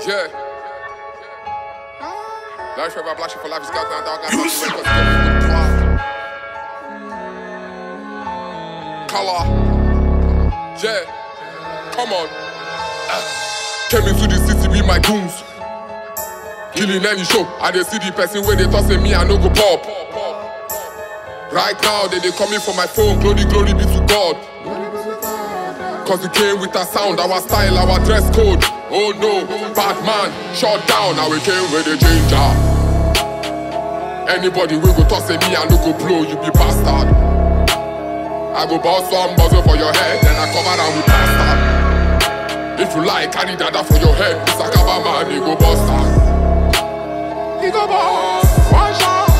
Yeah. Life forever, black shit for life is got now, dog. Color. Yeah. Come on. Came into the city with my goons. Killing any show. I dey see the person where they toss me, I no go pop. Right now, they coming for my phone. Glory, glory be to God. Cause it came with a sound, our style, our dress code. Oh no, bad man, shut down. Now we came with a ginger. Anybody we go toss me, I no go blow, you be bastard. I go bounce one muzzle for your head, then I cover down with bastard. If you like, carry dada for your head. It's a cover man, he go bastard. He go boss, one shot.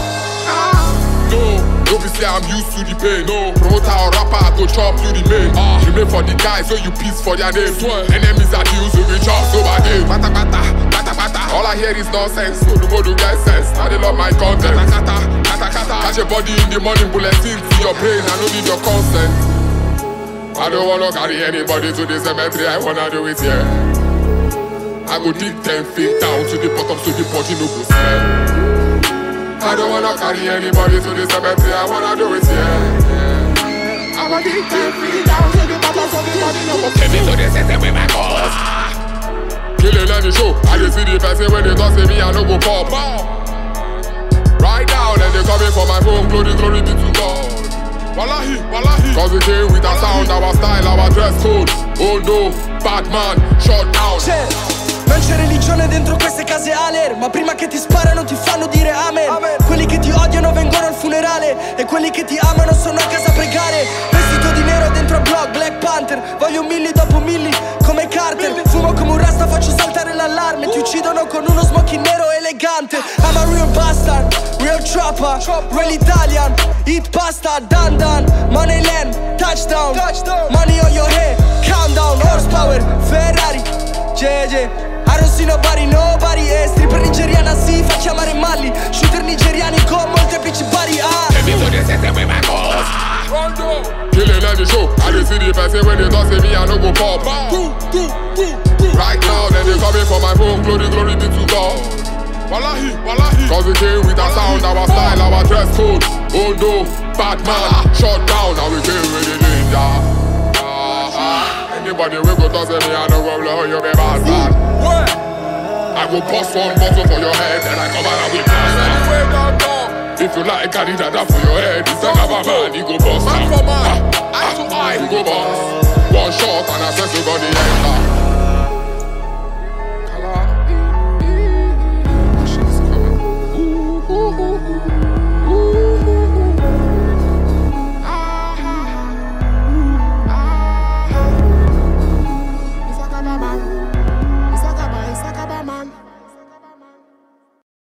No be say I'm used to the pain. No, promoter or rapper, I go chop you the main. Remain for the guys, so you peace for their name. Enemies are deals, so we chop so bad. Bata bata, bata bata. All I hear is nonsense, so the more do get sense. Now they love my content. Kata kata, kata kata. Catch your body in the morning, bulletin to your brain. I don't need your consent. I don't wanna carry anybody to the cemetery, I wanna do it here. I go dig 10 feet down to the bottom so the body no go smell. I don't wanna carry anybody to the cemetery, I wanna do it here. I go dig 10 feet down to the bottom so the body no go smell. Take me to the center with my cause. Killing any show, I just see the person when they toss me, I no go pop. Right now, then they coming for my phone, glory, glory be to God. Wallahi, wallahi. Cause we came with a sound, our style, our dress code. Oh no, bad man, shut down. Non c'è religione dentro queste case aler, ma prima che ti sparano ti fanno dire amen. Quelli che ti odiano vengono al funerale, e quelli che ti amano sono a casa a pregare. Vestito di nero dentro a blog, Black Panther. Voglio milli dopo milli, come Carter. Fumo come un rasta, faccio saltare l'allarme. Ti uccidono con uno smoking nero elegante. I'm a real bastard, real trapper, real Italian. Eat pasta, dan dan. Money land, touchdown. Money on your head, countdown. Horsepower, Ferrari, JJ. I don't see nobody, stripper nigeriana si fa chiamare Malli. Shooter nigeriani con molteplici bari. Killing any show, I just see the person when they toss me, I no go pop. Right now, then they coming for my phone, glory, glory be to God. Wallahi, wallahi. Cause we came with a sound, our style, our dress code. Oh no, bad man, shut down. Now we came with the ninja. Anybody we go toss me, I no go blow, you be bastard. I go bust one bottle for your head, and I come out with bastard. If you like, carry dada for your head. It's a cover man, he go bust. Man for man, eye to eye, he go bust. One shot and I said you got the end.